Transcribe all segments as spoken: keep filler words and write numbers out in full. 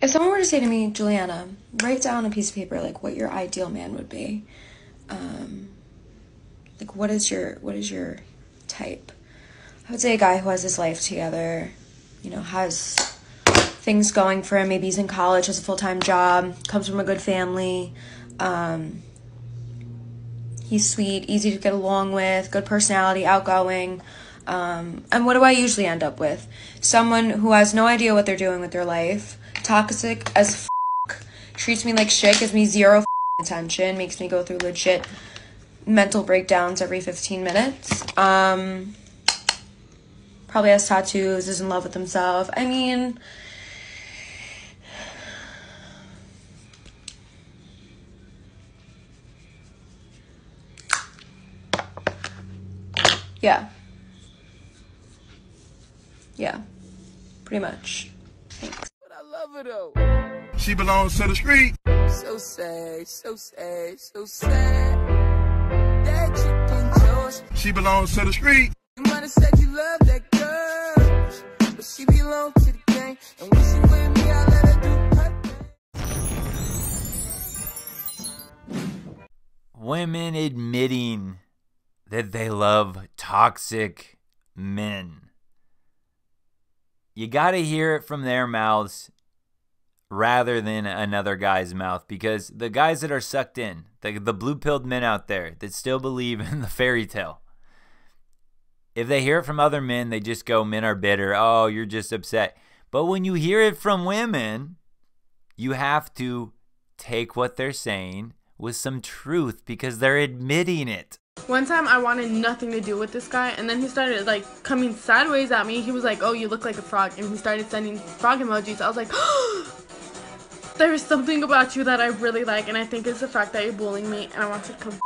If someone were to say to me, Juliana, write down on a piece of paper like what your ideal man would be, um, like what is your what is your type? I would say a guy who has his life together, you know, has things going for him. Maybe he's in college, has a full-time job, comes from a good family. Um, he's sweet, easy to get along with, good personality, outgoing. Um, and what do I usually end up with? Someone who has no idea what they're doing with their life, toxic as f***, treats me like shit, gives me zero f***ing attention, makes me go through legit mental breakdowns every fifteen minutes. Um, probably has tattoos, is in love with himself. I mean, yeah. Yeah, pretty much. Thanks. But I love her though. She belongs to the street. So sad, so sad, so sad. That chick yours. She belongs to the street. You might have said you love that girl, but she belongs to the gang. And when she with me, I let her do her thing. Women admitting that they love toxic men. You got to hear it from their mouths rather than another guy's mouth, because the guys that are sucked in, the, the blue-pilled men out there that still believe in the fairy tale, if they hear it from other men, they just go, men are bitter. Oh, you're just upset. But when you hear it from women, you have to take what they're saying with some truth because they're admitting it. One time I wanted nothing to do with this guy, and then he started like coming sideways at me. He was like, oh, you look like a frog, and he started sending frog emojis. I was like, oh, there is something about you that I really like, and I think it's the fact that you're bullying me, and I want to come.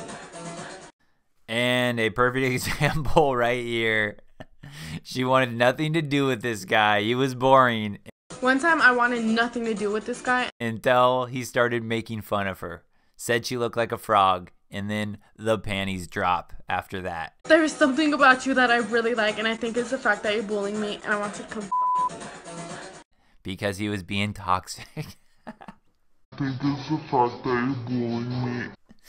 And a perfect example right here. She wanted nothing to do with this guy. He was boring. One time I wanted nothing to do with this guy until he started making fun of her. Said she looked like a frog. And then the panties drop after that. There is something about you that I really like, and I think it's the fact that you're bullying me, and I want to come. Because he was being toxic. I think it's the fact that you're bullying me.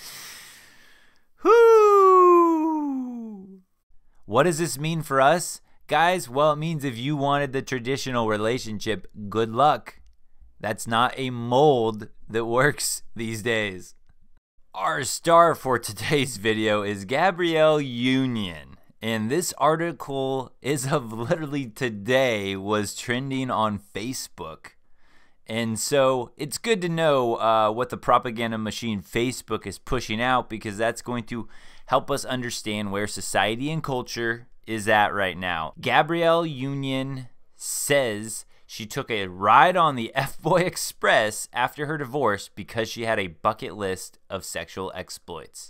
Whoo! What does this mean for us? Guys, well, it means if you wanted the traditional relationship, good luck. That's not a mold that works these days. Our star for today's video is Gabrielle Union, and this article is of literally today, was trending on Facebook. And so it's good to know uh, what the propaganda machine Facebook is pushing out, because that's going to help us understand where society and culture is at right now. Gabrielle Union says she took a ride on the F-Boy Express after her divorce because she had a bucket list of sexual exploits.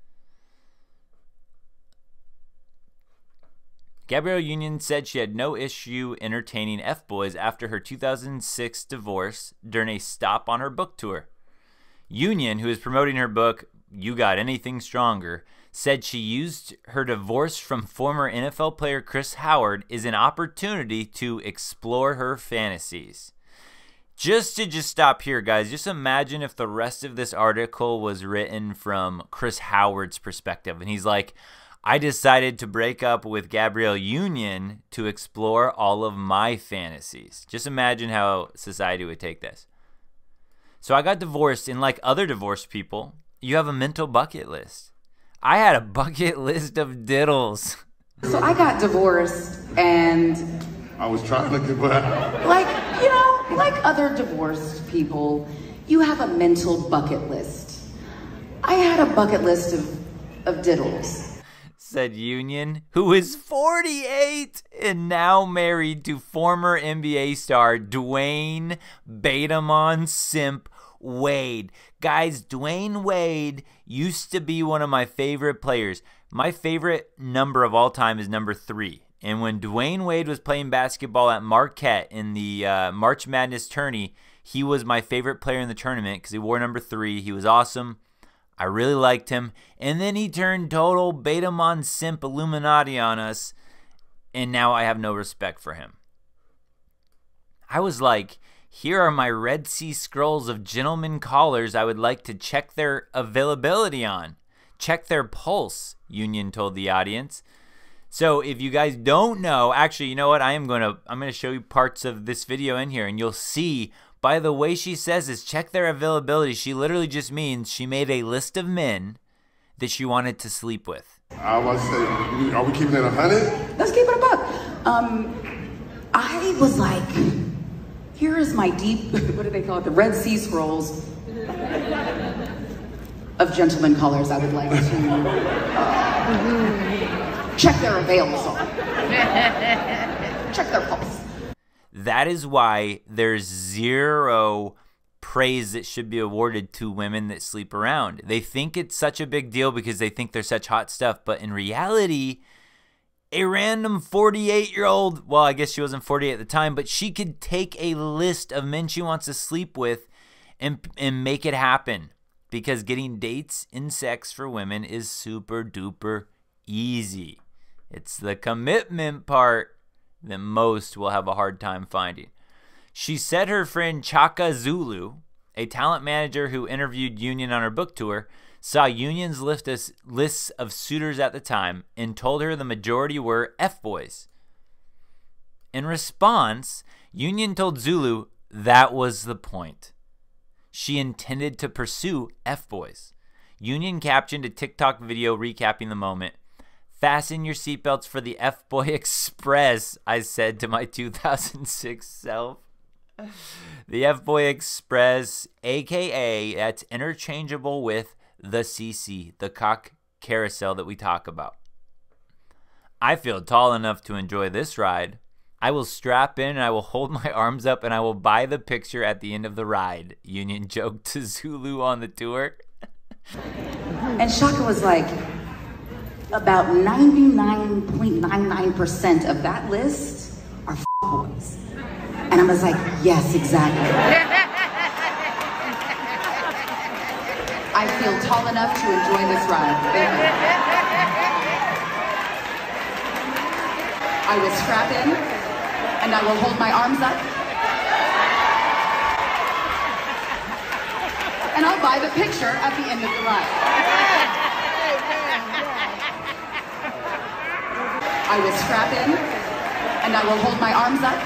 Gabrielle Union said she had no issue entertaining F-Boys after her two thousand six divorce during a stop on her book tour. Union, who is promoting her book, You Got Anything Stronger, said she used her divorce from former N F L player Chris Howard as an opportunity to explore her fantasies. Just to just stop here, guys, just imagine if the rest of this article was written from Chris Howard's perspective. And he's like, I decided to break up with Gabrielle Union to explore all of my fantasies. Just imagine how society would take this. So I got divorced, and like other divorced people, you have a mental bucket list. I had a bucket list of diddles. So I got divorced, and I was trying to get back. like, you know, like other divorced people, you have a mental bucket list. I had a bucket list of, of diddles. Said Union, who is forty-eight and now married to former N B A star Dwayne Betamon Simp Wade. Guys, Dwayne Wade used to be one of my favorite players. My favorite number of all time is number three. And when Dwayne Wade was playing basketball at Marquette in the uh, March Madness tourney, he was my favorite player in the tournament because he wore number three. He was awesome. I really liked him. And then he turned total Betamon Simp Illuminati on us, and now I have no respect for him. I was like, Here are my Red Sea Scrolls of gentlemen callers I would like to check their availability on. Check their pulse, Union told the audience. So if you guys don't know, actually, you know what? I am going to I'm going to show you parts of this video in here, and you'll see by the way she says this, check their availability. She literally just means she made a list of men that she wanted to sleep with. I was say, are we keeping it a hundred? Let's keep it a buck. Um, I was like, here is my deep, what do they call it? The Red Sea Scrolls of gentlemen callers I would like to uh, check their avails on. Check their pulse. That is why there's zero praise that should be awarded to women that sleep around. They think it's such a big deal because they think they're such hot stuff, but in reality, a random forty-eight-year-old, well, I guess she wasn't forty-eight at the time, but she could take a list of men she wants to sleep with and, and make it happen, because getting dates in sex for women is super duper easy. It's the commitment part that most will have a hard time finding. She said her friend Chaka Zulu, a talent manager who interviewed Union on her book tour, saw Union's list of, lists of suitors at the time and told her the majority were F-boys. In response, Union told Zulu that was the point. She intended to pursue F-boys. Union captioned a TikTok video recapping the moment. "Fasten your seatbelts for the F-boy express," I said to my two thousand six self. The F-boy express, aka that's interchangeable with the C C, the cock carousel that we talk about. "I feel tall enough to enjoy this ride. I will strap in and I will hold my arms up and I will buy the picture at the end of the ride," Union joked to Zulu on the tour. And Chaka was like, about ninety-nine point nine nine percent of that list are f boys. And I was like, yes, exactly. I feel tall enough to enjoy this ride. Thank you. I will strap in and I will hold my arms up. And I'll buy the picture at the end of the ride. I will strap in and I will hold my arms up.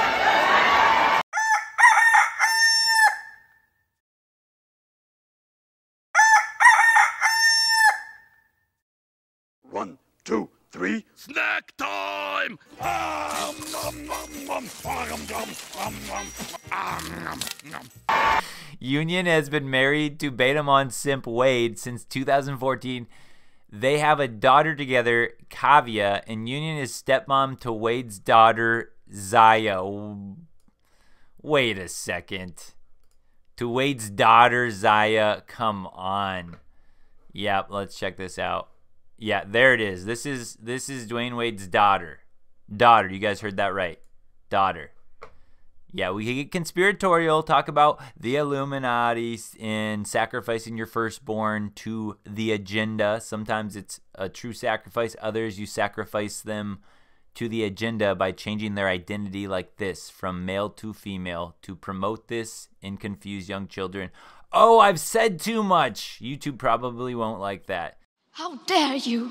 One, two, three. Snack time! Ah, nom, nom, nom, nom, nom, nom, nom, nom, nom. Union has been married to Betamon simp Wade since two thousand fourteen. They have a daughter together, Kavya, and Union is stepmom to Wade's daughter, Zaya. Wait a second. To Wade's daughter, Zaya. Come on. Yep, let's check this out. Yeah, there it is. This is this is Dwayne Wade's daughter. Daughter, you guys heard that right. Daughter. Yeah, we can get conspiratorial, talk about the Illuminati and sacrificing your firstborn to the agenda. Sometimes it's a true sacrifice. Others, you sacrifice them to the agenda by changing their identity like this, from male to female, to promote this and confuse young children. Oh, I've said too much. YouTube probably won't like that. How dare you?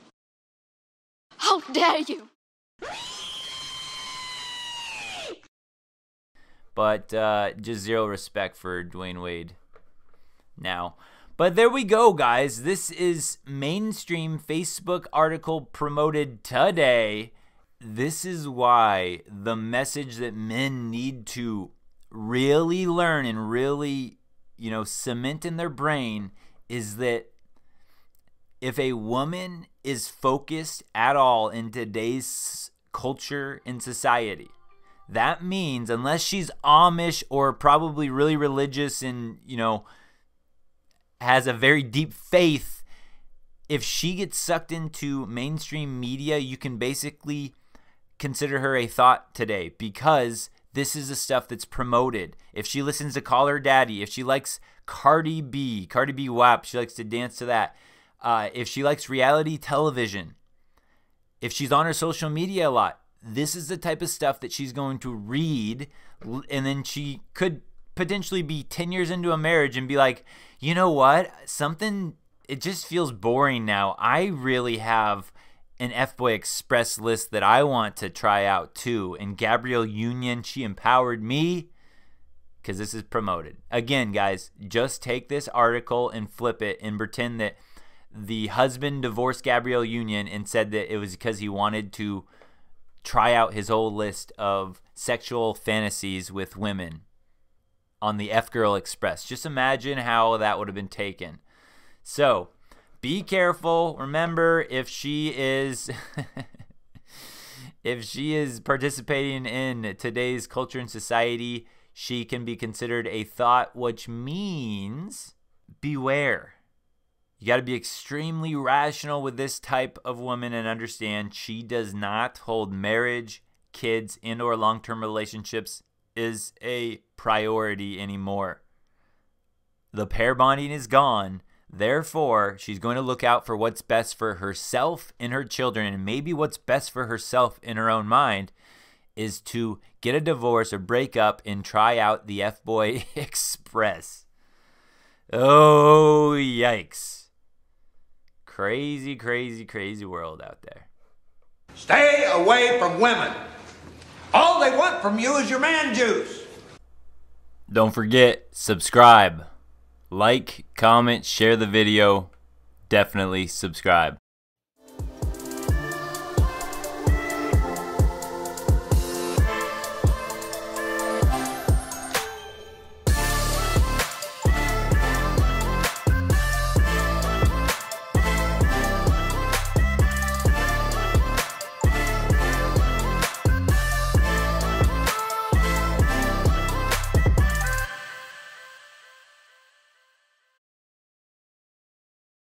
How dare you? But uh, just zero respect for Dwayne Wade now. But there we go, guys. This is mainstream Facebook article promoted today. This is why the message that men need to really learn and really, you know, cement in their brain is that if a woman is focused at all in today's culture and society, that means unless she's Amish or probably really religious and, you know, has a very deep faith, if she gets sucked into mainstream media, you can basically consider her a thought today, because this is the stuff that's promoted. If she listens to Call Her Daddy, if she likes Cardi B, Cardi B W A P, she likes to dance to that. Uh, if she likes reality television, if she's on her social media a lot, this is the type of stuff that she's going to read, and then she could potentially be ten years into a marriage and be like, you know what, something, it just feels boring now. I really have an F-Boy Express list that I want to try out too. And Gabrielle Union, she empowered me, because this is promoted. Again, guys, just take this article and flip it and pretend that the husband divorced Gabrielle Union and said that it was because he wanted to try out his whole list of sexual fantasies with women on the F-Girl Express. Just imagine how that would have been taken. So, be careful. Remember, if she is if she is participating in today's culture and society, she can be considered a thought, which means beware. You got to be extremely rational with this type of woman and understand she does not hold marriage, kids, and or long-term relationships is a priority anymore. The pair bonding is gone. Therefore, she's going to look out for what's best for herself and her children, and maybe what's best for herself in her own mind is to get a divorce or break up and try out the F-Boy Express. Oh, yikes. Crazy, crazy, crazy world out there. Stay away from women. All they want from you is your man juice. Don't forget, subscribe. Like, comment, share the video. Definitely subscribe.